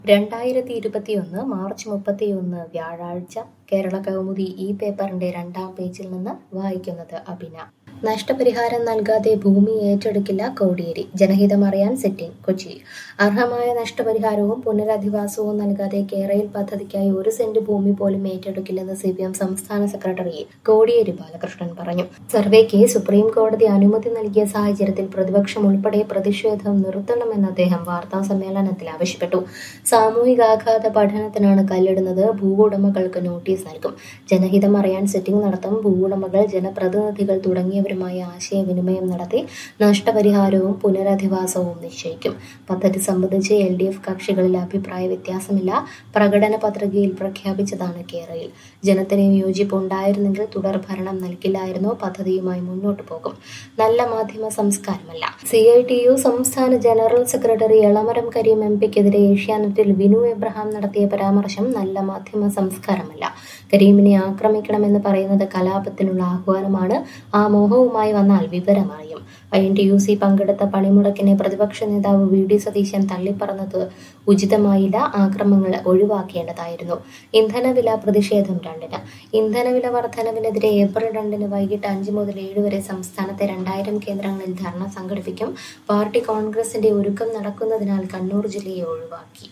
2021 March 31 വ്യാഴാഴ്ച കേരള കൗമുദി ഈ പേപ്പറിന്റെ 2-ാം പേജിൽ നിന്ന് വായിക്കുന്നത് അഭിന. നഷ്ടപരിഹാരം നൽകാതെ ഭൂമി ഏറ്റെടുക്കില്ല കോടിയേരി. ജനഹിതമറിയാൻ സിറ്റിംഗ് കൊച്ചി. അർഹമായ നഷ്ടപരിഹാരവും പുനരധിവാസവും നൽകാതെ കേരയിൽ പദ്ധതിക്കായി 1 സെന്റ് ഭൂമി പോലും ഏറ്റെടുക്കില്ലെന്ന് CPM സംസ്ഥാന സെക്രട്ടറി കോടിയേരി ബാലകൃഷ്ണൻ പറഞ്ഞു. സർവേക്ക് സുപ്രീം കോടതി അനുമതി നൽകിയ സാഹചര്യത്തിൽ പ്രതിപക്ഷം ഉൾപ്പെടെ പ്രതിഷേധം നിർത്തണമെന്ന് അദ്ദേഹം വാർത്താസമ്മേളനത്തിൽ ആവശ്യപ്പെട്ടു. സാമൂഹികാഘാത പഠനത്തിനാണ് കല്ലിടുന്നത്. ഭൂവുടമകൾക്ക് നോട്ടീസ് നൽകും. ജനഹിതം അറിയാൻ സിറ്റിംഗ് നടത്തും. ഭൂവുടമകൾ, ജനപ്രതിനിധികൾ തുടങ്ങിയവരുമായി ആശയവിനിമയം നടത്തി നഷ്ടപരിഹാരവും പുനരധിവാസവും നിശ്ചയിക്കും. പദ്ധതി സംബന്ധിച്ച് LDF കക്ഷികളിൽ അഭിപ്രായ വ്യത്യാസമില്ല. പ്രകടന പത്രികയിൽ പ്രഖ്യാപിച്ചതാണ് കേരയിൽ. ജനത്തിന് യോജിപ്പ് ഉണ്ടായിരുന്നെങ്കിൽ തുടർ ഭരണം നൽകില്ലായിരുന്നു. പദ്ധതിയുമായി മുന്നോട്ടു പോകും. നല്ല മാധ്യമ സംസ്കാരമല്ല. CITU സംസ്ഥാന ജനറൽ സെക്രട്ടറി എളമരം കരീം MPക്കെതിരെ ഏഷ്യാനെറ്റിൽ വിനു എബ്രഹാം നടത്തിയ പരാമർശം നല്ല മാധ്യമ സംസ്കാരമല്ല. കരീമിനെ ആക്രമിക്കണമെന്ന് പറയുന്നത് കലാപത്തിനുള്ള ആഹ്വാനമാണ്. ആ മോഹവുമായി വന്നാൽ വിവരമറിയും. INTUC പങ്കെടുത്ത പണിമുടക്കിനെ പ്രതിപക്ഷ നേതാവ് VD സതീശൻ തള്ളിപ്പറഞ്ഞത് ഉചിതമായില്ല. ആക്രമങ്ങൾ ഒഴിവാക്കേണ്ടതായിരുന്നു. ഇന്ധനവില പ്രതിഷേധം 2-ന്. ഇന്ധനവില വർധനവിനെതിരെ ഏപ്രിൽ 2-ന് വൈകിട്ട് 5 മുതൽ 7 വരെ സംസ്ഥാനത്തെ 2000 കേന്ദ്രങ്ങളിൽ ധർണ സംഘടിപ്പിക്കും. പാർട്ടി കോൺഗ്രസിന്റെ ഒരുക്കം നടക്കുന്നതിനാൽ കണ്ണൂർ ജില്ലയെ ഒഴിവാക്കി.